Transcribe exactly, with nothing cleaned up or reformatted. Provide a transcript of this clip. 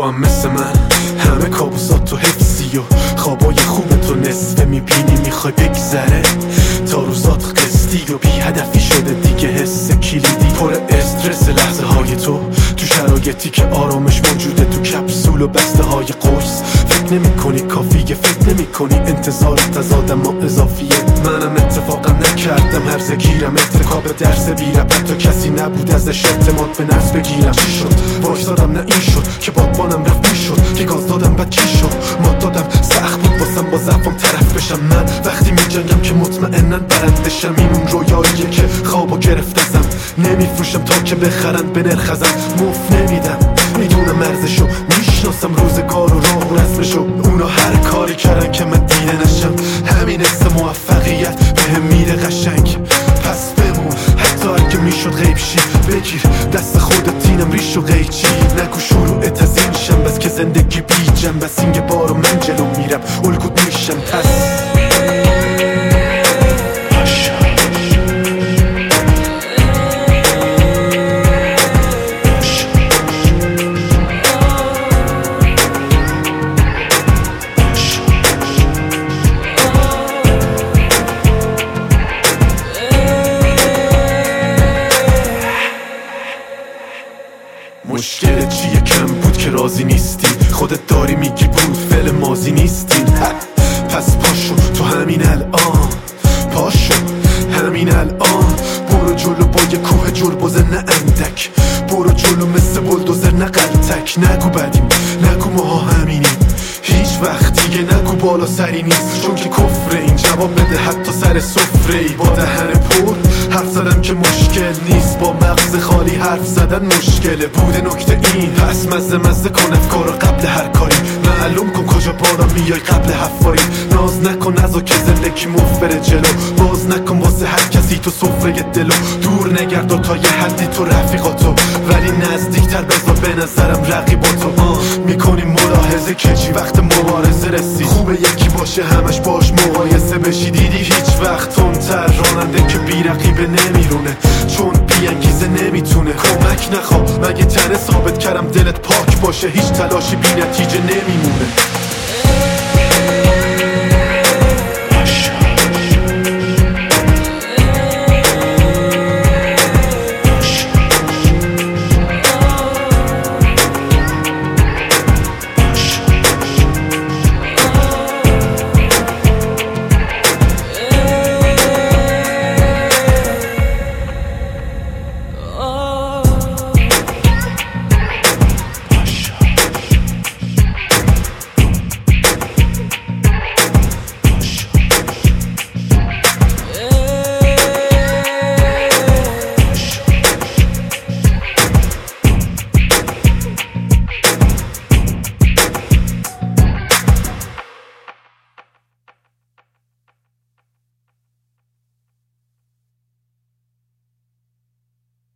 تو هم مثل من همه کابوسات تو حفظی و خوابای خوب تو نصفه میبینی میخوای بگذره تا روزات قسطی و بی هدفی شده دیگه حس کلیدی پر استرس لحظه های تو تو شرایطی که آرامش موجوده تو کپسول و بسته های قرص فکر نمی کنی کافیه فکر نمی کنی انتظارت از آدم ما اضافیه منم اتفاقم نکردم هرزه گیرم ارتکاب درس بیرم حتی کسی نبود ازش اعتماد به نفس بگیرم چی شد وایسادم نه این شد که بادبانم رفت میشد که گاز دادم بعد چی شد ما دادم سخت بود واسم با ضعفم طرف بشم من وقتی میجنگم که مطمئنن برندشم این اون رویاییه که خوابو گرفتم نمیفروشم تا که بخرند به نرخ ازم مفت نمیدم میدونم ارزشو میشناسم روزگار و راه و رسمشو اونا هر کاری کردن که من دیده نشم همین اسم موفقیت بهم میره قشنگ پس بمون حتی اگه میشد غیب شی بگیر دست خودت اینم ریش و قیچی نگو شروعت از این شم بس که زندگی بی جم بس این یه بارو من جلو میرم الگوت میشم پس مشکل چیه کم بود که راضی نیستی خودت داری میگی بود فعل ماضی نیستین پس پاشو تو همین الان پاشو همین الان برو جلو با یه کوه جلبوزه نه اندک برو جلو مثل بلدوزر نه قلتک نگو بدیم نگو ماها همینیم هیچ وقت دیگه نگو بالا سری نیست چون که کفره این جواب بده حتی سر سفره ای با دهن پر حرف زدم که مشکل نیست با مغز خالی حرف زدن مشکله بوده نکته این پس مزه مزه کن افکارو قبل هر کاری معلوم کن کجا بالا میای قبل حفاری ناز نکن نزا که زندگی مفت بره جلو باز نکن واسه هر کسی تو سفره دلو دور نگرد تا یه حدی تو رفیقاتو ولی نزدیکتر بذار به نظرم رقیباتو آه میکنی ملاحظه که چی وقت مبارزه رسی خوبه یکی باشه همش باش مقایسه بشی دیدی هیچ وقت تندتر راننده که بی رقیبه نمیرونه چون بی انگیزه نمیتونه کمک نخوا مگه تنه ثابت کردم دلت پاک باشه هیچ تلاشی بی نتیجه نمیمونه